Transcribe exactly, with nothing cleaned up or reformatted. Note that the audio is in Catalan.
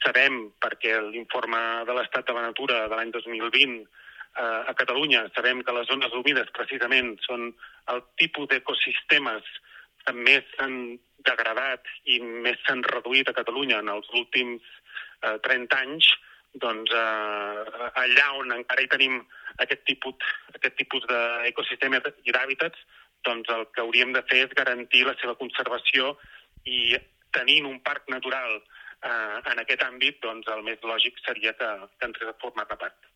sabem, perquè l'informe de l'estat de la natura de l'any dos mil vint eh, a Catalunya, sabem que les zones humides precisament són el tipus d'ecosistemes que més s'han degradat i més s'han reduït a Catalunya en els últims eh, trenta anys, doncs eh, allà on encara hi tenim aquest tipus, aquest tipus d'ecosistemes i d'hàbitats, doncs el que hauríem de fer és garantir la seva conservació i tenint un parc natural eh, en aquest àmbit, doncs el més lògic seria que, que ens hagués format a part.